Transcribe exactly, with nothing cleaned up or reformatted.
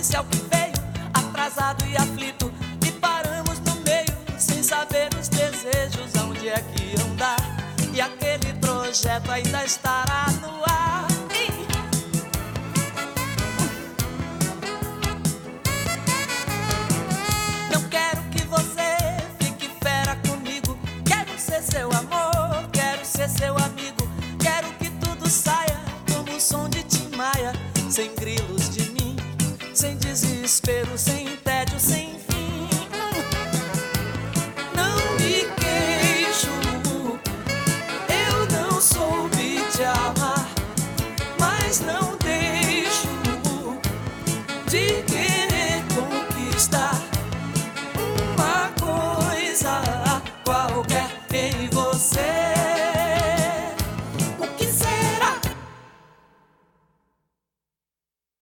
disse ao que veio, atrasado e aflito, e paramos no meio, sem saber os desejos aonde é que iam dar. E aquele projeto ainda estará no ar. Não quero que você fique fera comigo, quero ser seu amor, quero ser seu amigo, quero que tudo saia como o som de Tim Maia, sem grilos de mim, sem desespero, sem tédio, sem